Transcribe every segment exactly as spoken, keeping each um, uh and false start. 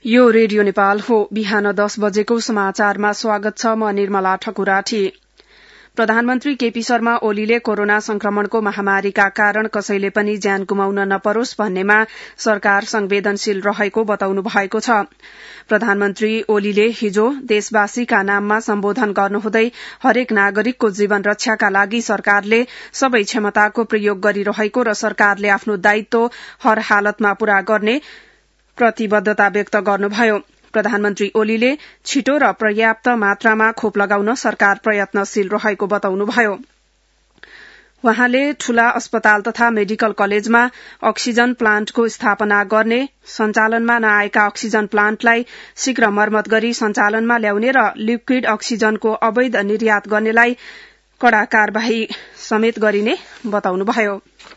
यो रेडियो नेपाल हो। बिहान दस बजेको समाचारमा स्वागत छ। म निर्मला ठकुराठी। प्रधानमन्त्री केपी शर्मा ओलीले कोरोना संक्रमणको महामारीका कारण कसैले पनि ज्यान गुमाउन नपरोस् भन्नेमा सरकार संवेदनशील रहेको बताउनु भएको छ। प्रधानमन्त्री ओलीले हिजो देशवासीका नाममा सम्बोधन गर्नुहुँदै हरेक नागरिकको जीवन रक्षाका लागि सरकारले सबै क्षमताको प्रयोग गरिरहेको र सरकारले आफ्नो दायित्व हर हालतमा पूरा गर्ने प्रतिबद्धता व्यक्त गर्नुभयो। प्रधानमन्त्री ओलीले छिटो र पर्याप्त मात्रामा खोप लगाउन सरकार प्रयत्नशील रहेको बताउनुभयो। वहाँले ठूला अस्पताल तथा मेडिकल कलेजमा अक्सिजन प्लान्टको स्थापना गर्ने, सञ्चालनमा नआएका अक्सिजन प्लान्टलाई शीघ्र मर्मत गरी सञ्चालनमा ल्याउने र लिक्विड अक्सिजनको अवैध निर्यात गर्नेलाई कड़ा कार्यवाही समेत गरिने बताउनुभयो।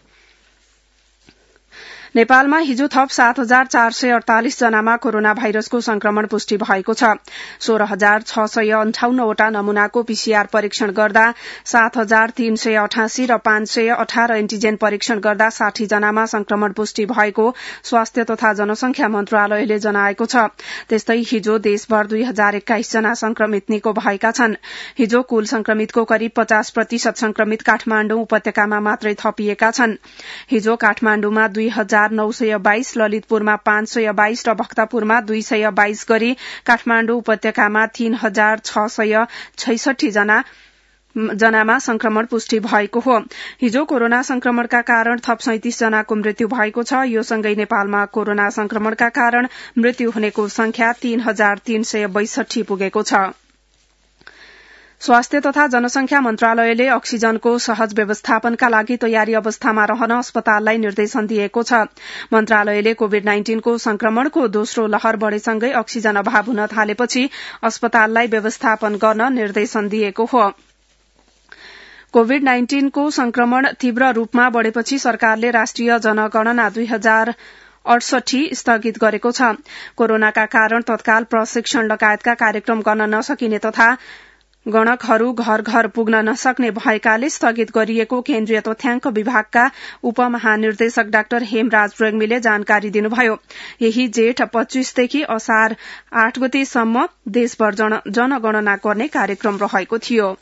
नेपालमा हिजो थप सात हजार चार सय अड़तालिस जनामा कोरोना भाइरसको संक्रमण पुष्टि भएको छ। सोह्र हजार छ सय अन्ठाउन्नवटा नमूनाको पीसीआर परीक्षण गर्दा सात हजार तीन सय अठासी र पाँच सय अठार एन्टिजेन परीक्षण गर्दा साठी जनामा संक्रमण पुष्टि भएको स्वास्थ्य तथा जनसंख्या मन्त्रालयले जनाएको छ। त्यस्तै हिजो देशभर दुई हजार एक्काइस जना संक्रमित निको भएका छन्। हिजो कुल संक्रमितको करिब पचास प्रतिशत संक्रमित काठमाण्डु उपत्यकामा मात्रै थपिएका छन्। हिजो काठमाण्डुमा दुई हजार नौ सय बाइस, ललितपुरमा पाँच सय बाइस र भक्तपुरमा दुई सय बाइस गरी काठमाण्डु उपत्यकामा तीन हजार छ सय छैसठी जना जनामा संक्रमण पुष्टि भएको हो। हिजो कोरोना संक्रमणका कारण थप सैंतीस जनाको मृत्यु भएको छ। यो सँगै नेपालमा कोरोना संक्रमणका कारण मृत्यु हुनेको संख्या तीन हजार तीन सय बैसठी पुगेको छ। स्वास्थ्य तथा जनसंख्या मन्त्रालयले अक्सिजनको सहज व्यवस्थापनका लागि तयारी अवस्थामा रहन अस्पताललाई निर्देशन दिएको छ। मन्त्रालयले कोविड नाइन्टीनको संक्रमणको दोस्रो लहर बढ़ेसँगै अक्सिजन अभाव हुन थालेपछि अस्पताललाई व्यवस्थापन गर्न निर्देशन दिएको हो। कोविड नाइन्टीनको संक्रमण तीव्र रूपमा बढ़ेपछि सरकारले राष्ट्रिय जनगणना दुई हजार अडसठी स्थगित गरेको छ। कोरोनाका कारण तत्काल प्रशिक्षण लगायतका कार्यक्रम गर्न नसकिने तथा गणकहरू घर घर पुग्न नसक्ने भएकाले स्थगित गरिएको केन्द्रीय तथ्याङ्क विभागका उपमहानिर्देशक डाक्टर हेमराज रेग्मीले जानकारी दिनुभयो। यही जेठ पच्चीसदेखि असार आठ गतेसम्म देशभर जनगणना गर्ने कार्यक्रम रहेको थियो।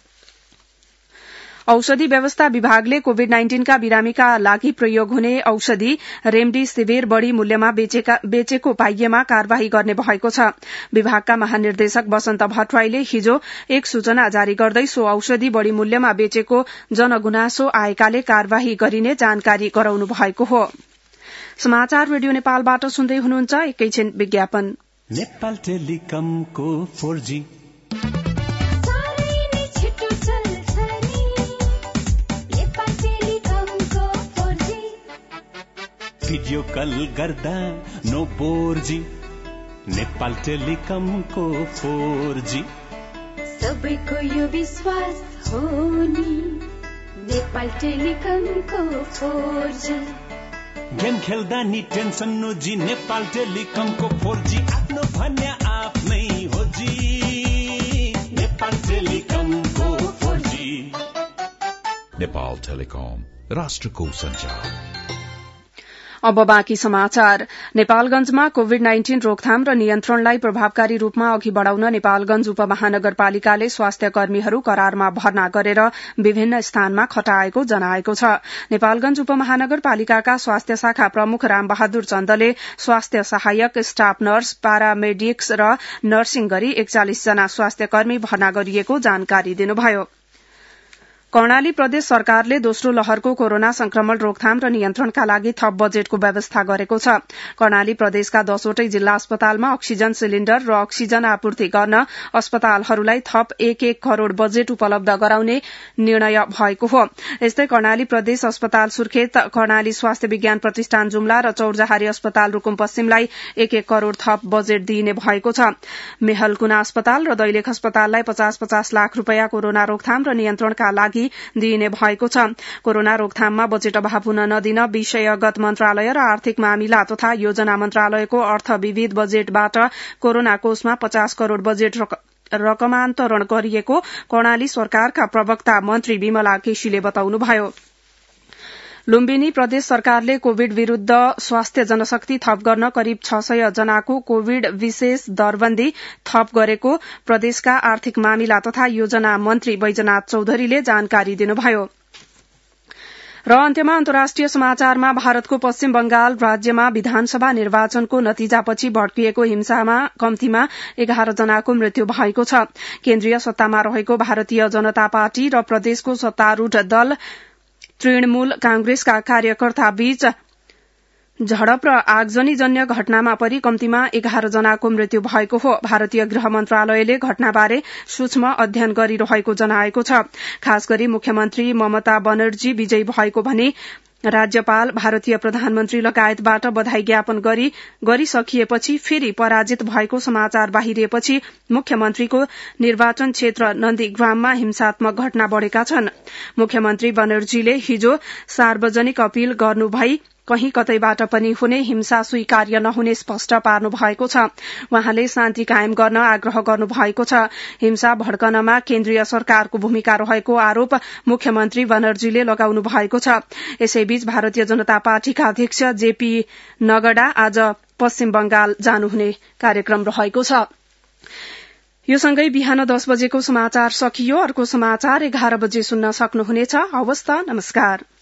औषधि व्यवस्था विभागले कोविड नाइन्टीनका बिरामीका लागि प्रयोग हुने औषधि रेमडेसिविर बढ़ी मूल्यमा बेचेको पाइएमा कार्यवाही गर्ने भएको छ। विभागका महानिर्देशक वसन्त भट्टराईले हिजो एक सूचना जारी गर्दै सो औषधि बढ़ी मूल्यमा बेचेको जनगुनासो आएकाले कार्यवाही गरिने जानकारी गराउनु भएको हो। समाचार रेडियो नेपालबाट सुन्दै हुनुहुन्छ। एकैछिन विज्ञापन। नेपाल टेलिकमको फोर जी भिडियो कल गर्दा नो बोर्जी। नेपाल टेलिकमको फोर जी सबैको यो विश्वास हो नि। नेपाल टेलिकमको फोर जी गेम खेल्दा नि टेन्सन नो जी। नेपाल टेलिकमको फोर जी आफ्नो भन्या आफ्नै हो जी। नेपाल टेलिकमको फोर जी। नेपाल टेलिकम राष्ट्रको सञ्चार। अब बाँकी समाचार। नेपालगंजमा कोविड नाइन्टीन रोकथाम र नियन्त्रणलाई प्रभावकारी रूपमा अघि बढ़ाउन नेपालगंज उपमहानगरपालिकाले स्वास्थ्य कर्मीहरू करारमा भर्ना गरेर विभिन्न स्थानमा खटाएको जनाएको छ। नेपालगंज उपमहानगरपालिकाका स्वास्थ्य शाखा प्रमुख रामबहादुर चन्दले स्वास्थ्य सहायक, स्टाफ नर्स, पारामेडिक्स र नर्सिङ गरी एकचालिस जना स्वास्थ्य कर्मी भर्ना गरिएको जानकारी दिनुभयो। कर्णाली प्रदेश सरकारले दोस्रो लहरको कोरोना संक्रमण रोकथाम र नियन्त्रणका लागि थप बजेटको व्यवस्था गरेको छ। कर्णाली प्रदेशका दसवटै जिल्ला अस्पतालमा अक्सिजन सिलिण्डर र अक्सिजन आपूर्ति गर्न अस्पतालहरूलाई थप एक एक करोड़ बजेट उपलब्ध गराउने निर्णय भएको हो। यस्तै कर्णाली प्रदेश अस्पताल सुर्खेत, कर्णाली स्वास्थ्य विज्ञान प्रतिष्ठान जुम्ला र चौरजहारी अस्पताल रुकुम पश्चिमलाई एक एक करोड़ थप बजेट दिइने भएको छ। मेहलकुना अस्पताल र दैलेख अस्पताललाई पचास पचास लाख रूपियाँ कोरोना रोकथाम र नियन्त्रणका लागि दिइने भएको छ। कोरोना रोकथाममा बजेट अभाव हुन नदिन विषयगत मन्त्रालय र आर्थिक मामिला तथा योजना मन्त्रालयको अर्थ विविध बजेटबाट कोरोना कोषमा पचास करोड़ बजेट रकमान्तरण गरिएको कर्णाली सरकारका प्रवक्ता मन्त्री विमला केसीले बताउनुभयो। लुम्बिनी प्रदेश सरकारले कोविड विरूद्ध स्वास्थ्य जनशक्ति थप गर्न करिब छ सय जनाको कोविड विशेष दरबन्दी थप गरेको प्रदेशका आर्थिक मामिला तथा योजना मन्त्री बैजनाथ चौधरीले जानकारी दिनुभयो। र अन्त्यमा अन्तर्राष्ट्रिय समाचारमा भारतको पश्चिम बंगाल राज्यमा विधानसभा निर्वाचनको नतिजापछि भड्किएको हिंसामा कम्तीमा एघार जनाको मृत्यु भएको छ। केन्द्रीय सत्तामा रहेको भारतीय जनता पार्टी र प्रदेशको सत्तारूढ़ दल तृणमूल कांग्रेसका कार्यकर्ता बीच झडप र आगजनीजन्य घटनामा परि कम्तीमा एघार जनाको मृत्यु भएको हो। भारतीय गृह मन्त्रालयले घटनाबारे सूक्ष्म अध्ययन गरिरहेको जनाएको छ। खास गरी मुख्यमन्त्री ममता बनर्जी विजयी भएको भने राज्यपाल भारतीय प्रधानमन्त्री लगायतबाट बधाई ज्ञापन गरी गरिसकिएपछि फेरि पराजित भएको समाचार बाहिरिएपछि मुख्यमन्त्रीको निर्वाचन क्षेत्र नन्दीग्राममा हिंसात्मक घटना बढ़ेका छन्। मुख्यमन्त्री बनर्जीले हिजो सार्वजनिक अपील गर्नुभई कहीं कतैबाट पनि हुने हिंसा स्वीकार्य नहुने स्पष्ट पार्नु भएको छ। वहाँले शान्ति कायम गर्न आग्रह गर्नु भएको छ। हिंसा भड्कनमा केन्द्रीय सरकारको भूमिका रहेको आरोप मुख्यमन्त्री बनर्जीले लगाउनु भएको छ। यसैबीच भारतीय जनता पार्टीका अध्यक्ष जेपी नगडा आज पश्चिम बंगाल जानुहुने कार्यक्रम रहेको छ। यो सँगै बिहान दस बजेको समाचार सकियो। अर्को समाचार एघार बजे सुन्न सक्नुहुनेछ। हवस् त, नमस्कार।